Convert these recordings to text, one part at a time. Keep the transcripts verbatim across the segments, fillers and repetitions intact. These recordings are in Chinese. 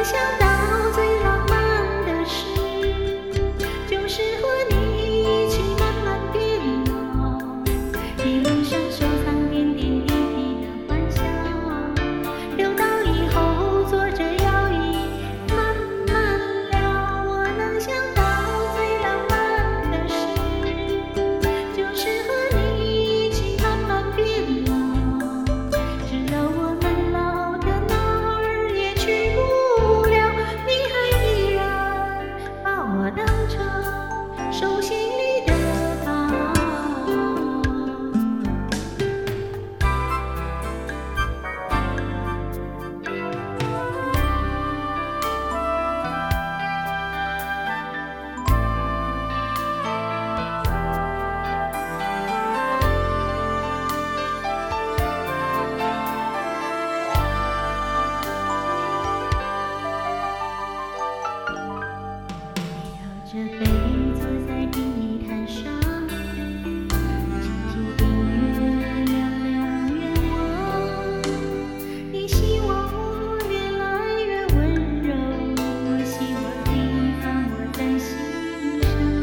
想到最浪漫的事，就是和你一起慢慢变老，一路上收藏点点滴滴的欢笑，留到以后坐着摇椅慢慢聊。我能想到最浪漫的事，就是和你一起慢慢变老，直到我们老的哪儿也去不了，你还依然把我当成手心里的宝。摇着杯坐在地毯上，轻轻听月亮亮愿望。你希望我越来越温柔，我希望你放我在心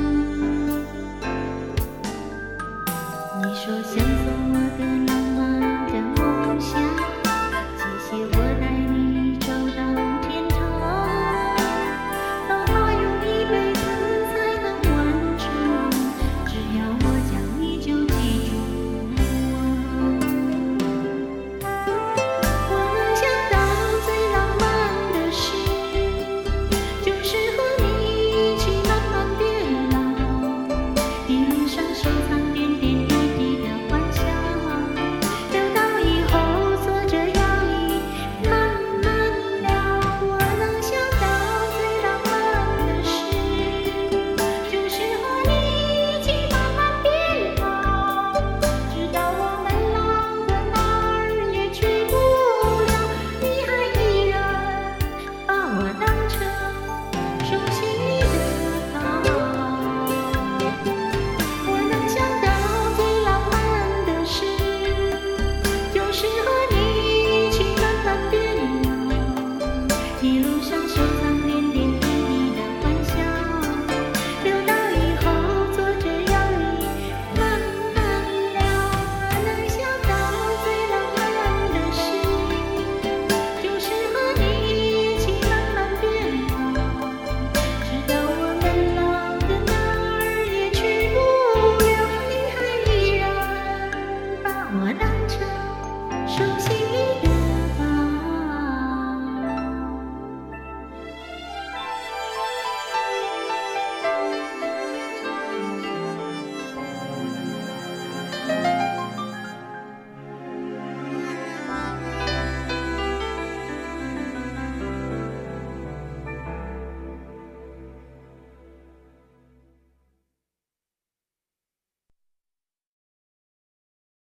上。你说想做我的浪漫的梦想，谢谢我带你走到天堂。一路上。